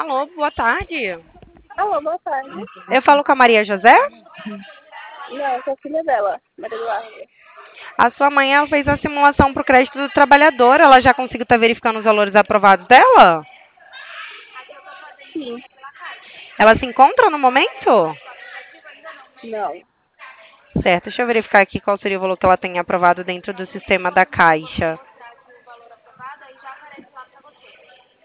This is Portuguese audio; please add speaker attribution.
Speaker 1: Alô, boa tarde.
Speaker 2: Alô, boa tarde.
Speaker 1: Eu falo com a Maria José?
Speaker 2: Não, sou filha dela, Maria Eduarda.
Speaker 1: A sua mãe ela fez a simulação para o crédito do trabalhador. Ela já conseguiu estar verificando os valores aprovados dela?
Speaker 2: Sim.
Speaker 1: Ela se encontra no momento?
Speaker 2: Não.
Speaker 1: Certo, deixa eu verificar aqui qual seria o valor que ela tem aprovado dentro do sistema da Caixa.